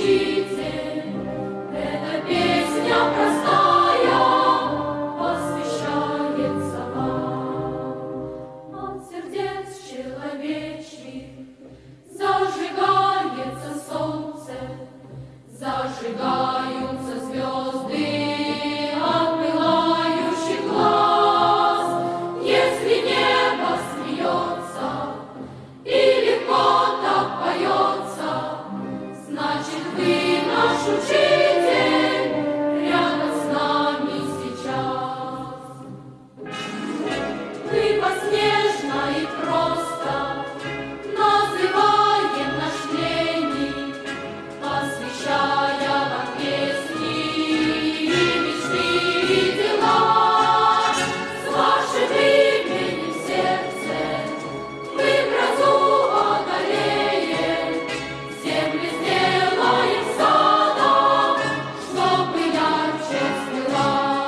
учитель, эта песня простая посвящается вам. От сердец человечьих зажигается солнце, зажигаются звезды от пылающих глаз. Если небо смеется и легко так поется, значит, вы наш учитель рядом с нами сейчас. Мы поснежно и просто называем наш день, посвящая вам песни и мечты и дела. С вашим именем в сердце мы грозу одолеем, земли сделаем садом, чтобы ярче цвела.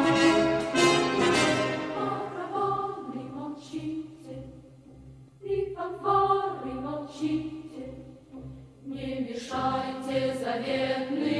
Барабаны молчите, и фанфары молчите, не мешайте заветный